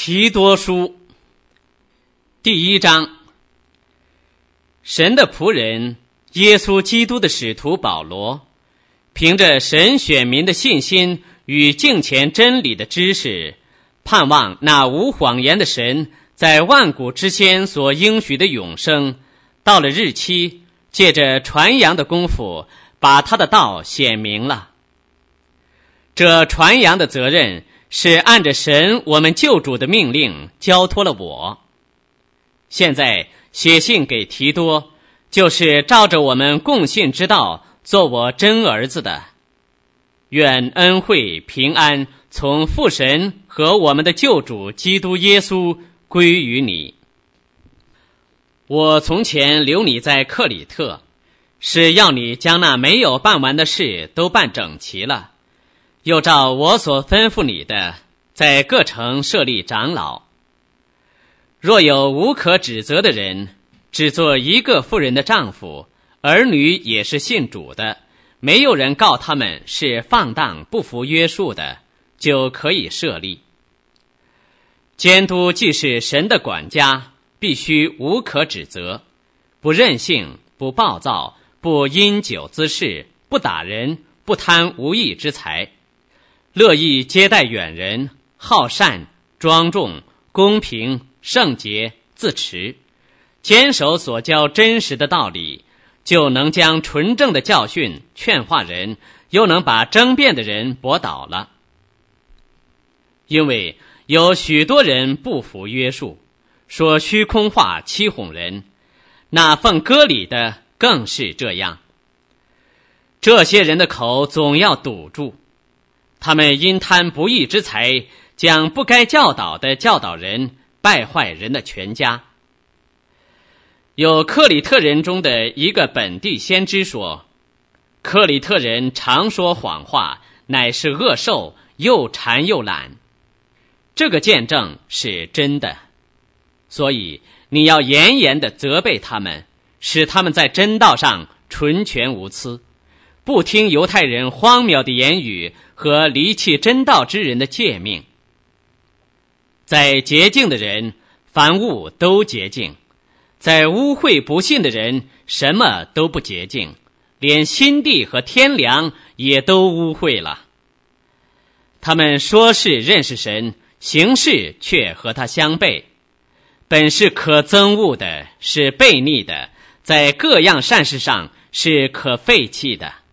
提多书第1章。神的仆人耶稣基督的使徒保罗，凭着神选民的信心与敬虔真理的知识，盼望那无谎言的神在万古之先所应许的永生，到了日期，借着传扬的功夫，把他的道显明了。这传扬的责任是按着神我们救主的命令交托了我。现在写信给提多，就是照着我们共信之道做我真儿子的。愿恩惠平安从父神和我们的救主基督耶稣归于你。我从前留你在克里特，是要你将那没有办完的事都办整齐了，又照我所吩咐你的，在各城设立长老。若有无可指责的人，只做一个妇人的丈夫，儿女也是信主的，没有人告他们是放荡不服约束的，就可以设立。监督既是神的管家，必须无可指责，不任性，不暴躁，不因酒滋事，不打人，不贪无义之财，乐意接待远人，好善，庄重，公平，圣洁，自持，坚守所教真实的道理，就能将纯正的教训劝化人，又能把争辩的人驳倒了。因为有许多人不服约束，说虚空话欺哄人，那奉割礼的更是这样。这些人的口总要堵住，他们因贪不义之财，将不该教导的教导人，败坏人的全家。有克里特人中的一个本地先知说，克里特人常说谎话，乃是恶兽，又馋又懒。这个见证是真的，所以你要严严地责备他们，使他们在真道上纯全无疵，不听犹太人荒谬的言语和离弃真道之人的诫命。在洁净的人，凡物都洁净；在污秽不信的人，什么都不洁净，连心地和天良也都污秽了。他们说是认识神，行事却和他相悖，本是可憎恶的，是悖逆的，在各样善事上是可废弃的。